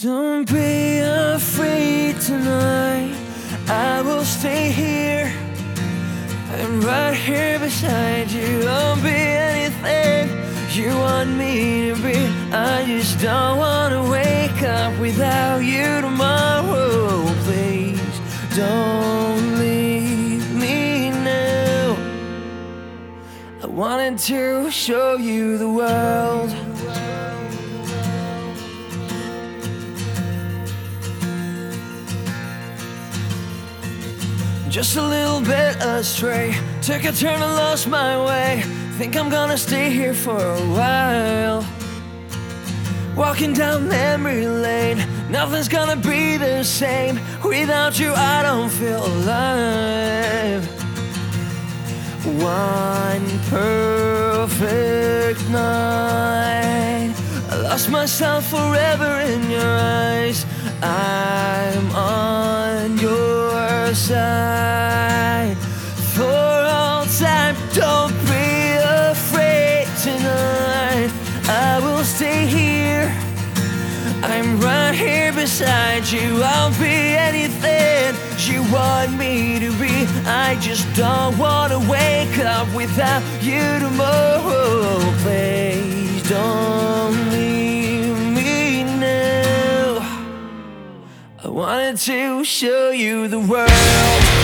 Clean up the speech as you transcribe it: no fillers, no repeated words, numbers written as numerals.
Don't be afraid tonight, I will stay here. I'm right here beside you. I'll be anything you want me to be. I just don't wanna wake up without you tomorrow. Please don't leave me now. I wanted to show you the world. Just a little bit astray, took a turn and lost my way. Think I'm gonna stay here for a while. Walking down memory lane, nothing's gonna be the same. Without you I don't feel alive. One perfect night, I lost myself forever in your eyes. I'm on your side for all time. Don't be afraid tonight, I will stay here. I'm right here beside you. I'll be anything you want me to be. I just don't wanna wake up without you tomorrow. Please don't leave me now. I wanted to show you the world.